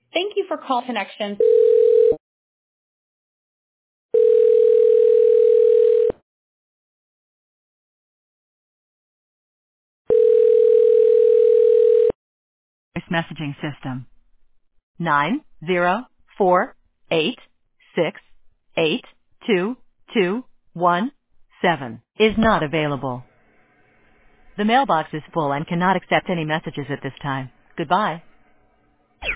Thank you for call connection. Voice messaging system 90486822217 is not available. The mailbox is full and cannot accept any messages at this time. Goodbye.